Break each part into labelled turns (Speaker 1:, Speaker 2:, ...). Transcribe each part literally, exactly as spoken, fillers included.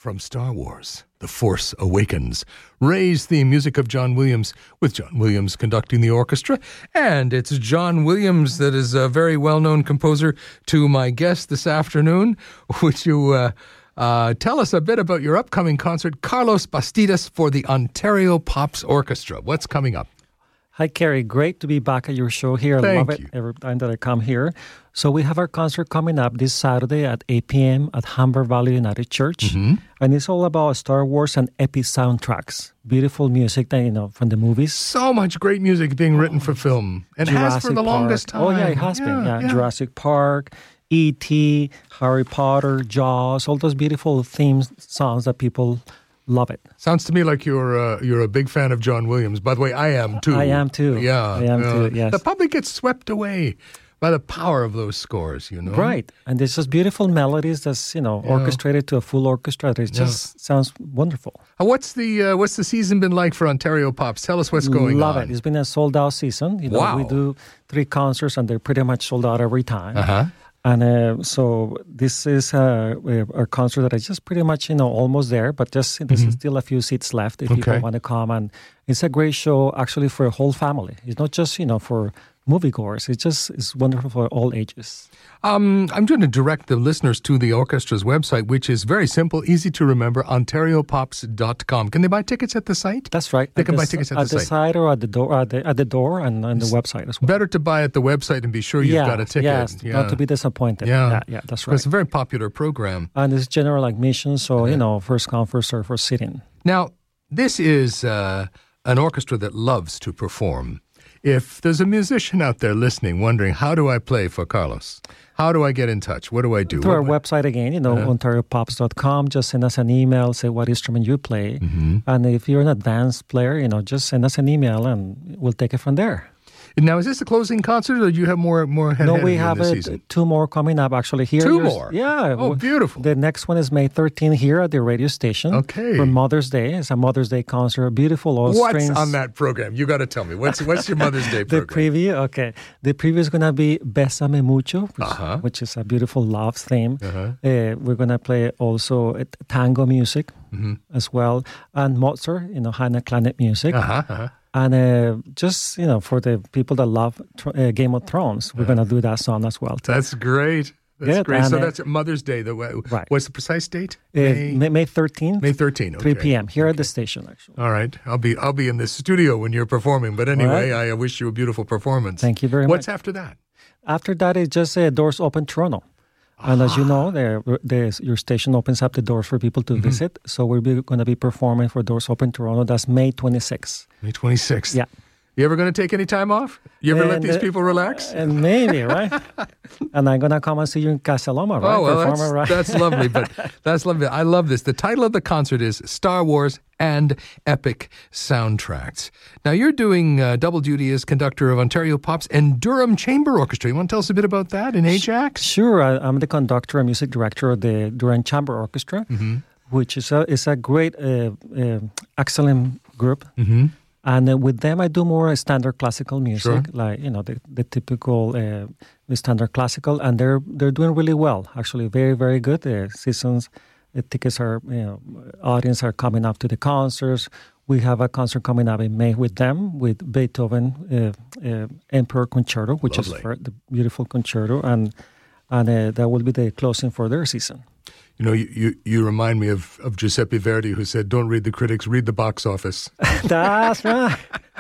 Speaker 1: from Star Wars, The Force Awakens. Ray's theme music of John Williams, with John Williams conducting the orchestra. And it's John Williams that is a very well-known composer to my guest this afternoon. Would you uh, uh, tell us a bit about your upcoming concert, Carlos Bastidas for the Ontario Pops Orchestra? What's coming up?
Speaker 2: Hi, Kerry. Great to be back at your show here. I
Speaker 1: Thank
Speaker 2: love
Speaker 1: you.
Speaker 2: it every time that I come here. So we have our concert coming up this Saturday at eight p.m. at Humber Valley United Church.
Speaker 1: Mm-hmm.
Speaker 2: And it's all about Star Wars and epic soundtracks. Beautiful music that, you know, from the movies.
Speaker 1: So much great music being written for film. And has for the
Speaker 2: Park.
Speaker 1: longest time.
Speaker 2: Oh, yeah, it has
Speaker 1: yeah,
Speaker 2: been. Yeah.
Speaker 1: yeah.
Speaker 2: Jurassic Park, E T, Harry Potter, Jaws, all those beautiful themes, songs that people love it.
Speaker 1: Sounds to me like you're uh, you're a big fan of John Williams. By the way, I am too.
Speaker 2: I am too.
Speaker 1: Yeah,
Speaker 2: I am
Speaker 1: yeah.
Speaker 2: too, yes.
Speaker 1: The public gets swept away by the power of those scores, you know.
Speaker 2: Right. And there's just beautiful melodies that's, you know,
Speaker 1: Yeah.
Speaker 2: orchestrated to a full orchestra. It just
Speaker 1: Yeah.
Speaker 2: sounds wonderful.
Speaker 1: Uh, What's the uh, what's the season been like for Ontario Pops? Tell us what's going
Speaker 2: Love
Speaker 1: on.
Speaker 2: it. It's been a sold-out season. You know,
Speaker 1: Wow.
Speaker 2: we do three concerts, and they're pretty much sold out every time.
Speaker 1: Uh-huh.
Speaker 2: And uh, so this is uh, a concert that is just pretty much, you know, almost there, but just there's
Speaker 1: Mm-hmm.
Speaker 2: still a few seats left if
Speaker 1: Okay.
Speaker 2: people want to come. And it's a great show, actually, for a whole family. It's not just, you know, for moviegoers. It's just it's wonderful for all ages.
Speaker 1: Um, I'm going to direct the listeners to the orchestra's website, which is very simple, easy to remember, ontario pops dot com. Can they buy tickets at the site?
Speaker 2: That's right.
Speaker 1: They
Speaker 2: At
Speaker 1: can
Speaker 2: the
Speaker 1: buy
Speaker 2: s-
Speaker 1: tickets at
Speaker 2: at
Speaker 1: the
Speaker 2: the
Speaker 1: site.
Speaker 2: site or at the door, at the, at the door, and on the website as well.
Speaker 1: Better to buy at the website and be sure you've
Speaker 2: yeah,
Speaker 1: got a ticket.
Speaker 2: Yes, not to be disappointed.
Speaker 1: Yeah.
Speaker 2: yeah, yeah that's right.
Speaker 1: It's a very popular program.
Speaker 2: And it's general admission, so, you know, first come, first serve for sitting.
Speaker 1: Now, this is uh, an orchestra that loves to perform. If there's a musician out there listening, wondering, how do I play for Carlos? How do I get in touch? What do I do?
Speaker 2: Through our
Speaker 1: What-
Speaker 2: website again, you know,
Speaker 1: Uh-huh.
Speaker 2: ontario pops dot com. Just send us an email, say what instrument you play.
Speaker 1: Mm-hmm.
Speaker 2: And if you're an advanced player, you know, just send us an email and we'll take it from there.
Speaker 1: Now, is this the closing concert, or do you have more more ahead
Speaker 2: no,
Speaker 1: of
Speaker 2: we
Speaker 1: you
Speaker 2: have
Speaker 1: this
Speaker 2: uh,
Speaker 1: season?
Speaker 2: two more coming up, actually. Here,
Speaker 1: Two
Speaker 2: yours-
Speaker 1: more?
Speaker 2: Yeah.
Speaker 1: Oh,
Speaker 2: w-
Speaker 1: beautiful.
Speaker 2: The next one is May thirteenth here at the radio station.
Speaker 1: Okay.
Speaker 2: For Mother's Day. It's a Mother's Day concert. Beautiful all
Speaker 1: What's
Speaker 2: strings.
Speaker 1: on that program? You got to tell me. What's what's your Mother's Day
Speaker 2: The
Speaker 1: program?
Speaker 2: preview, okay. The preview is going to be Bésame Mucho, which,
Speaker 1: Uh-huh.
Speaker 2: which is a beautiful love theme.
Speaker 1: Uh-huh.
Speaker 2: Uh, we're going to play also uh, tango music
Speaker 1: Mm-hmm.
Speaker 2: as well, and Mozart, you know, Hannah Clannett music.
Speaker 1: Uh-huh, uh-huh.
Speaker 2: And uh, just, you know, for the people that love tr- uh, Game of Thrones, we're going to do that song as well. Too.
Speaker 1: That's great. That's
Speaker 2: Good,
Speaker 1: great. So
Speaker 2: and, uh,
Speaker 1: that's Mother's Day. The,
Speaker 2: Right.
Speaker 1: What's the precise date?
Speaker 2: Uh, May, May thirteenth,
Speaker 1: May thirteenth.
Speaker 2: three
Speaker 1: okay.
Speaker 2: p.m. here at the station, actually.
Speaker 1: All right. I'll be I'll be in the studio when you're performing. But anyway,
Speaker 2: right.
Speaker 1: I wish you a beautiful performance.
Speaker 2: Thank you very
Speaker 1: What's
Speaker 2: much.
Speaker 1: after that?
Speaker 2: After that, it's just uh, Doors Open Toronto. And as you know, there, there's, your station opens up the doors for people to
Speaker 1: Mm-hmm.
Speaker 2: visit. So we're going to be performing for Doors Open Toronto. That's May twenty-sixth.
Speaker 1: May twenty-sixth.
Speaker 2: Yeah.
Speaker 1: You ever going to take any time off? You ever let
Speaker 2: And,
Speaker 1: these
Speaker 2: uh,
Speaker 1: people relax?
Speaker 2: And maybe, right? And I'm going to come and see you in Casa Loma, right?
Speaker 1: Oh, well, that's,
Speaker 2: Performer, right?
Speaker 1: that's lovely. But that's lovely. I love this. The title of the concert is Star Wars and Epic Soundtracks. Now, you're doing uh, double duty as conductor of Ontario Pops and Durham Chamber Orchestra. You want to tell us a bit about that in Ajax?
Speaker 2: Sure. I, I'm the conductor and music director of the Durham Chamber Orchestra,
Speaker 1: Mm-hmm.
Speaker 2: which is a, is a great, uh, uh, excellent group.
Speaker 1: Mm-hmm.
Speaker 2: And uh, with them, I do more standard classical music,
Speaker 1: Sure.
Speaker 2: like, you know, the, the typical uh, the standard classical, and they're they're doing really well, actually, very, very good. The seasons, the tickets are, you know, audience are coming up to the concerts. We have a concert coming up in May with them, with Beethoven uh, uh, Emperor Concerto, which
Speaker 1: Lovely.
Speaker 2: is for the beautiful concerto, and and uh, that will be the closing for their season.
Speaker 1: You know, you, you, you remind me of, of Giuseppe Verdi, who said, don't read the critics, read the box office.
Speaker 2: That's right.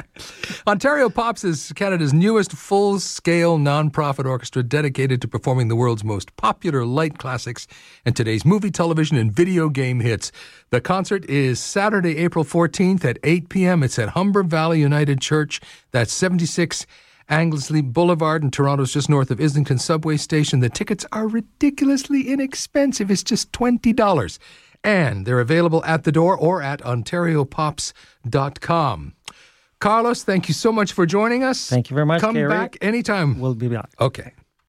Speaker 1: Ontario Pops is Canada's newest full-scale non-profit orchestra dedicated to performing the world's most popular light classics and today's movie, television, and video game hits. The concert is Saturday, April fourteenth at eight p.m. It's at Humber Valley United Church. That's seventy-six Anglesey Boulevard in Toronto's just north of Islington Subway Station. The tickets are ridiculously inexpensive. It's just twenty dollars. And they're available at the door or at ontario pops dot com. Carlos, thank you so much for joining us.
Speaker 2: Thank you very much,
Speaker 1: Come
Speaker 2: Kerry.
Speaker 1: back anytime.
Speaker 2: We'll be back.
Speaker 1: Okay.